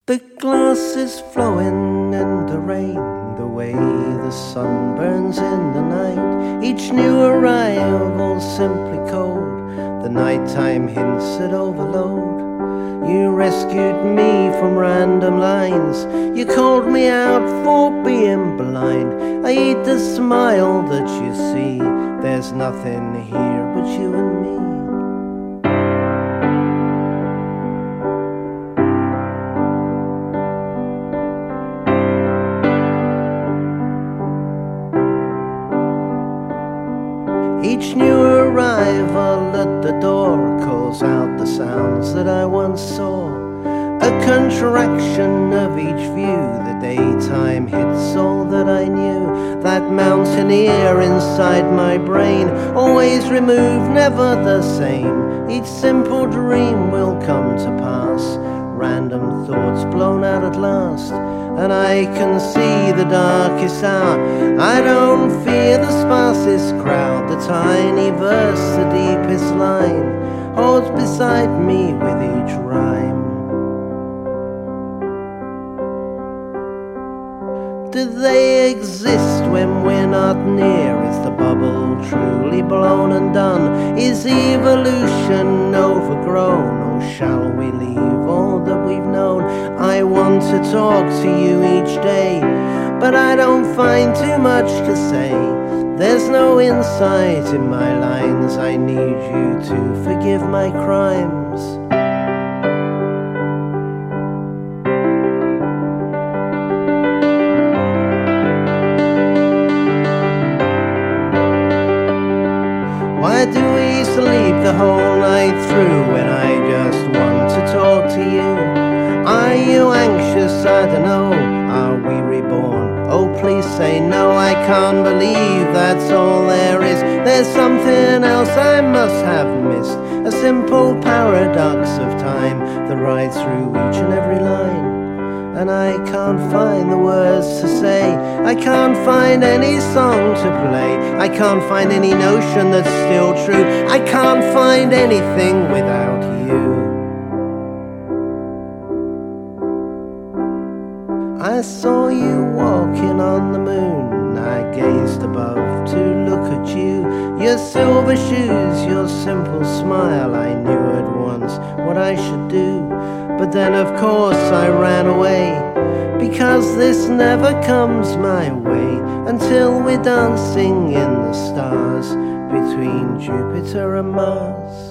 The glass is flowing in the rain, the way the sun burns in the night. Each new arrival simply cold, the nighttime hints at overload. You rescued me from random lines, you called me out for being blind. I eat the smile that you see, there's nothing here but you and me. Each new arrival at the door calls out the sounds that I once saw. A contraction of each view, the daytime hits all that I knew. That mountaineer inside my brain, always removed, never the same. Each simple dream will come to pass, random thoughts blown out at last. And I can see the darkest hour, I don't fear the sparsest crowd. The tiny verse, the deepest line, holds beside me with each rhyme. Do they exist when we're not near? Is the bubble truly blown and done? Is evolution overgrown? Or shall we leave all that we've known? I want to talk to you each day, but I don't find too much to say. There's no insight in my lines, I need you to forgive my crimes. Why do we sleep the whole night through when I just want to talk to you? Are you anxious? I don't know. Are we reborn? Oh, please say no. I can't believe that's all there is. There's something else I must have missed, a simple paradox of time that rides through each and every line. And I can't find the words to say, I can't find any song to play, I can't find any notion that's still true, I can't find anything without you. I saw you walking on the moon, I gazed above to look at you. Your silver shoes, your simple smile, I knew at once what I should do. But then of course I ran away, because this never comes my way until we're dancing in the stars between Jupiter and Mars.